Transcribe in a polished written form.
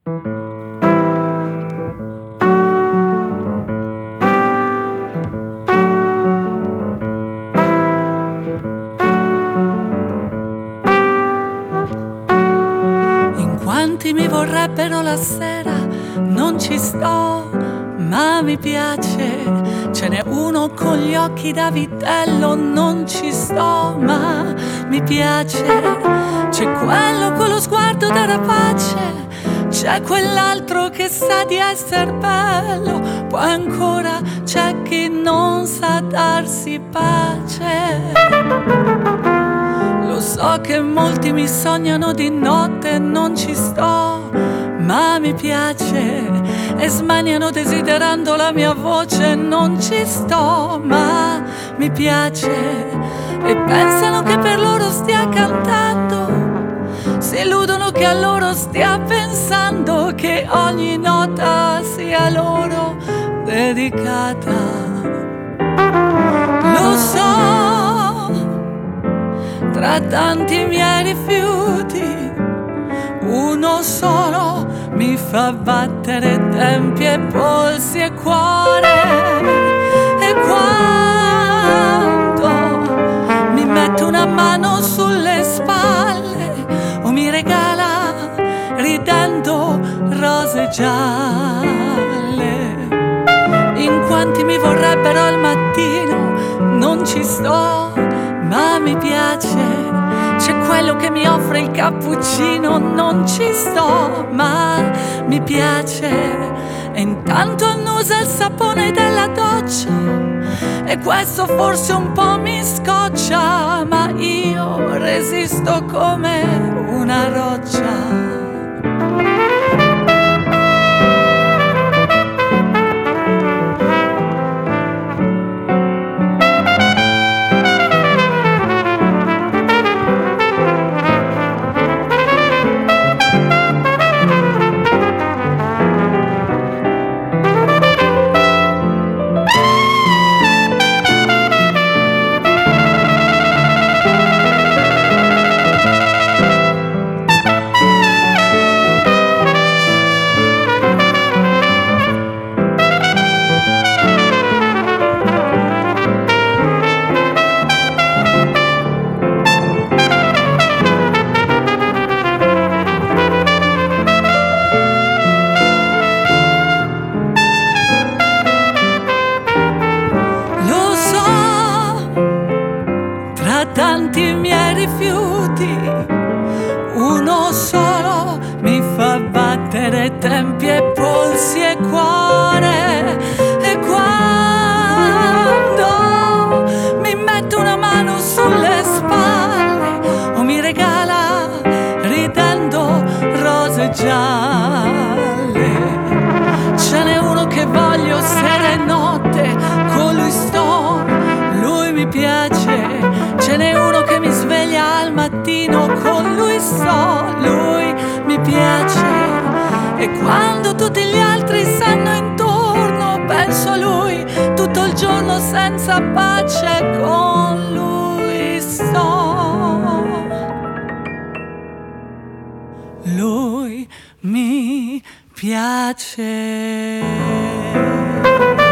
In quanti mi vorrebbero la sera, non ci sto, ma mi piace. Ce n'è uno con gli occhi da vitello, non ci sto, ma mi piace. C'è quello con lo sguardo da rapace, c'è quell'altro che sa di esser bello, poi ancora c'è chi non sa darsi pace. Lo so che molti mi sognano di notte, non ci sto, ma mi piace. E smaniano desiderando la mia voce, non ci sto, ma mi piace. E pensano che per loro stia cantando, si illudono che a loro stia pensando, che ogni nota sia loro dedicata. Lo so, tra tanti miei rifiuti, uno solo mi fa battere tempi e polsi e cuore. E quando mi mette una mano sulle spalle o mi regala ridendo rose gialle. In quanti mi vorrebbero al mattino, non ci sto, ma mi piace. C'è quello che mi offre il cappuccino, non ci sto, ma mi piace. E intanto annusa il sapone della doccia, e questo forse un po' mi scoccia, ma io resisto come una roccia. Tanti miei rifiuti, uno solo mi fa battere tempi e polsi e cuore. E quando mi mette una mano sulle spalle o mi regala ridendo rose gialle, ce n'è uno che voglio sera e notte, con lui sto, lui mi piace. Ce n'è uno che mi sveglia al mattino, con lui sto, lui mi piace. E quando tutti gli altri stanno intorno, penso a lui tutto il giorno senza pace, con lui sto. Lui mi piace.